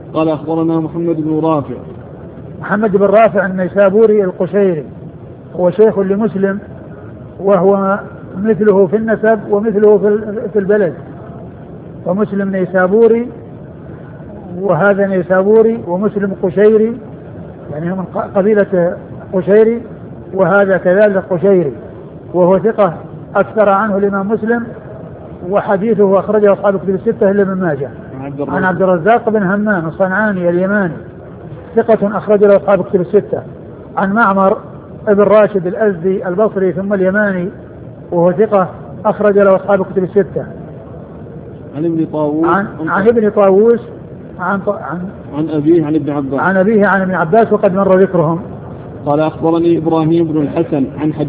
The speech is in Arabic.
قال أخبرنا محمد بن رافع. محمد بن رافع النيسابوري القشيري هو شيخ لمسلم، وهو مثله في النسب ومثله في البلد، ومسلم نيسابوري وهذا نيسابوري، ومسلم قشيري يعني من قبيلة قشيري، وهذا كذلك قشيري، وهو ثقة أكثر عنه الإمام مسلم، وحديثه أخرجه أصحاب الكتب الستة إلا ابن ماجه. عن عبد الرزاق بن همام الصنعاني اليماني ثقة أخرج له أصحاب الكتب الستة. عن معمر ابن راشد الأزدي البصري ثم اليماني وهو ثقة أخرج له أصحاب الكتب الستة. عن ابن طاووس عن ابن طاووس عن أبيه عن ابن عباس عن أبيه عن ابن عباس وقد مر ذكرهم. قال أخبرني إبراهيم بن الحسن عن